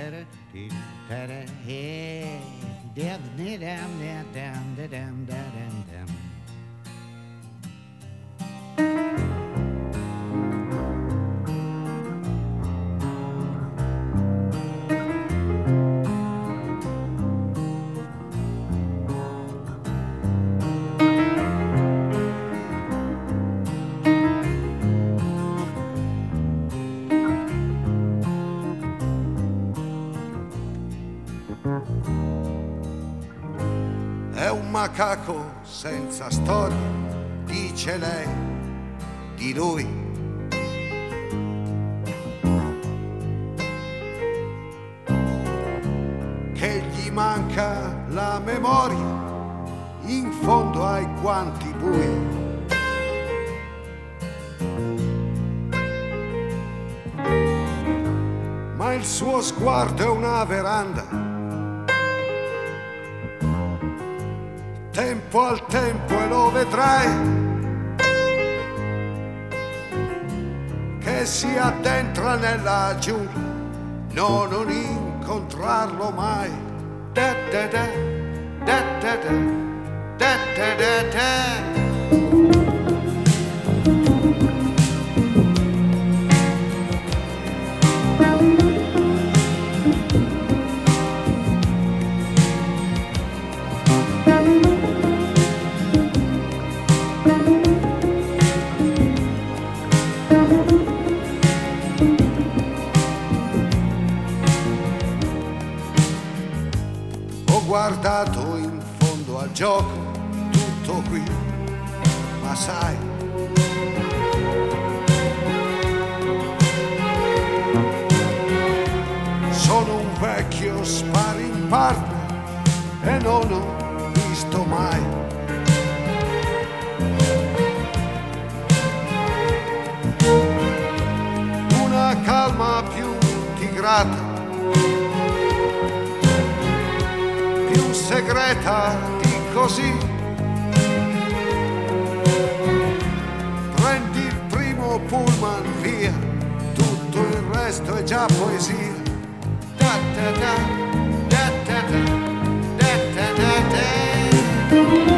È un macaco senza storia, dice lei di lui. Che gli manca la memoria in fondo ai guanti bui. Ma il suo sguardo è una veranda. Tempo al tempo e lo vedrai che si addentra nella giungla, no, non incontrarlo mai. Da da da, da da da, da da da da. Ho guardato in fondo al gioco, tutto qui, ma sai, sono un vecchio sparring partner e non ho visto mai una calma più tigrata, più segreta di così. Prendi il primo pullman, via, tutto il resto è già poesia. Da da da, da da da, da da da da.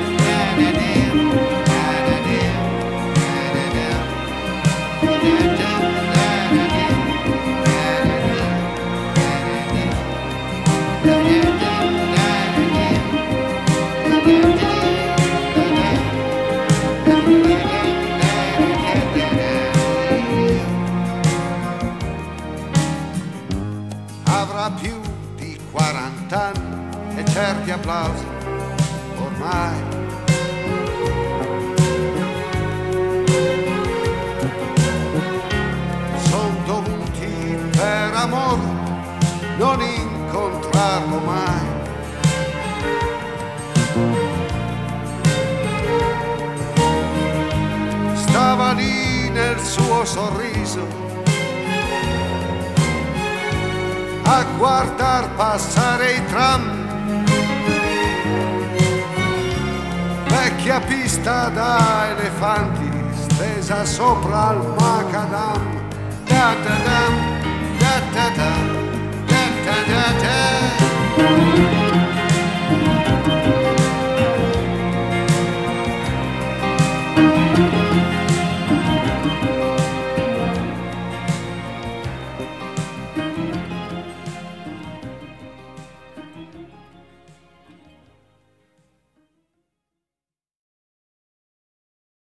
Avrà più di 40 anni e certi applausi ormai son dovuti per amore non incontrarlo mai. Stava lì nel suo sorriso a guardar passare i tram, vecchia pista da elefanti stesa sopra il macadam.